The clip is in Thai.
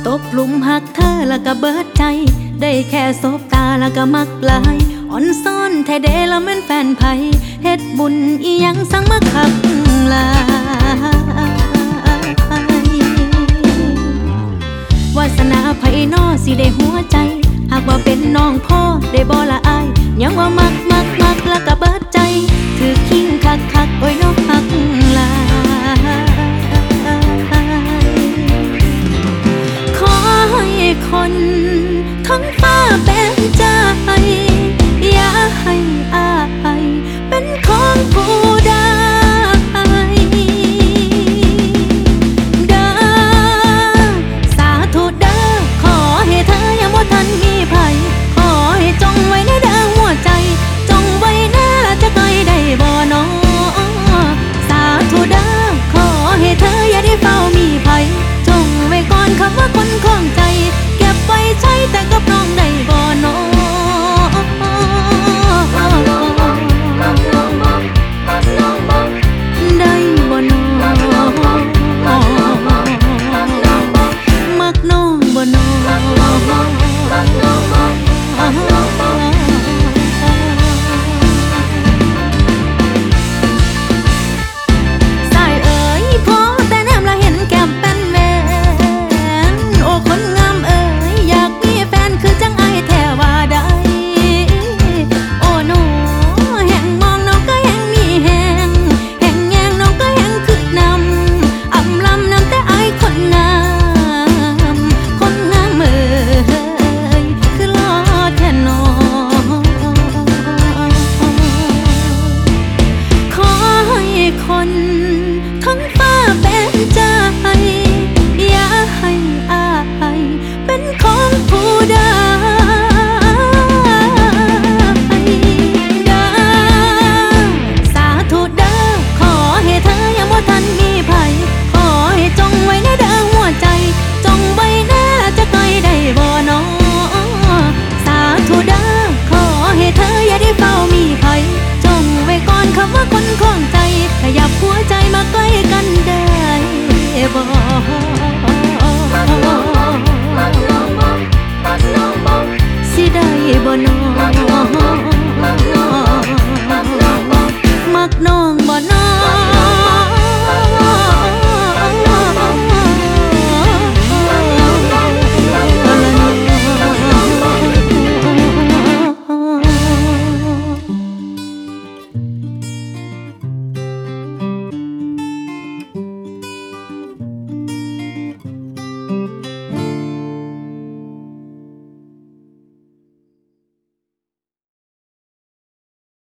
ตกหลุมหักเธอแล้วก็เบิดใจได้แค่สบตาแล้วก็มักลายอ่อนซ่อนแท้เดแล้วแม่นแฟนไผเฮ็ดบุญอีหยังสั่งมาคักลาวาสนาไผน้อสิได้หัวใจหากว่าเป็นน้องพ่อได้บ่ละอายยังว่ามักแล้วก็เบิดใจถือคิงคักโอ้ยน้อง